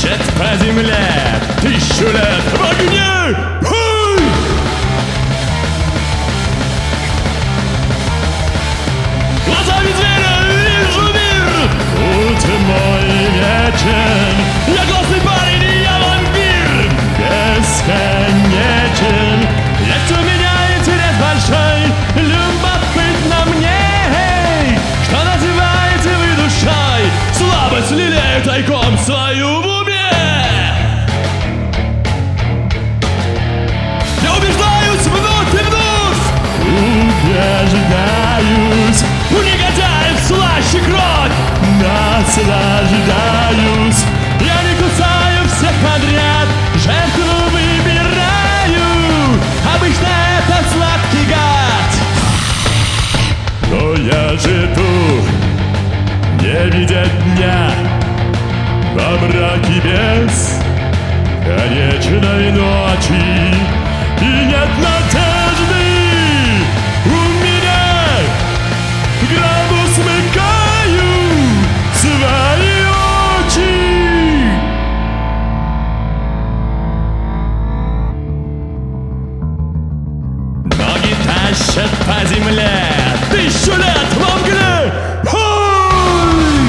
тащат по земле 1000 лет в огне. Хей! Глазами зверя вижу мир. Путь мой вечен. Я классный парень, и я вампир. Бесконечен. Есть у меня интерес большой. Любопытно мне, что называете вы душой. Слабость лелею тайком свою в уме. Я убеждаюсь вновь и вновь. Убеждаюсь. У негодяев слаще кровь. Наслаждаюсь. Я не кусаю всех подряд. Жертву выбираю. Обычно это сладкий гад. Но я жду, не видя дня, во мраке без конечной ночи. И нет надежды у меня. В гробу смыкаю свои очи. Ноги тащат по земле 1000 лет во мгле. Хей!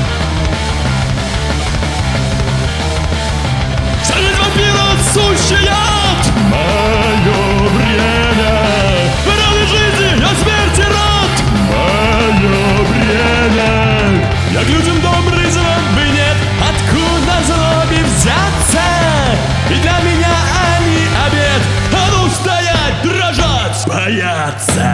Сожить вампира сущий яд. Мое время. Породы жизни, я смерти рад. Мое время. Я к людям добрый, злобы нет. Откуда злобе взяться? И для меня они обед. А ну стоять, дрожать, бояться.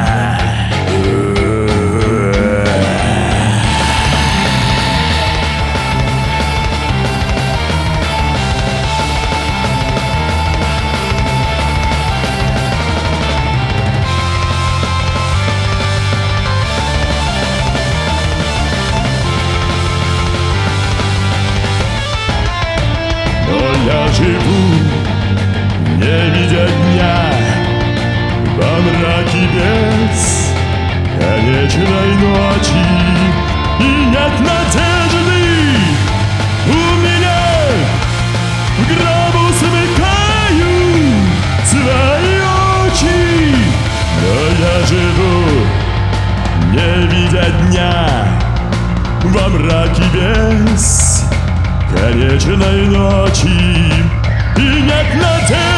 Я живу, не видя дня, во мраке без конечной ночи. И нет надежды у меня. В гробу смыкаю свои очи. Но я живу, не видя дня, во мраке без конечной ночи. И нет надежды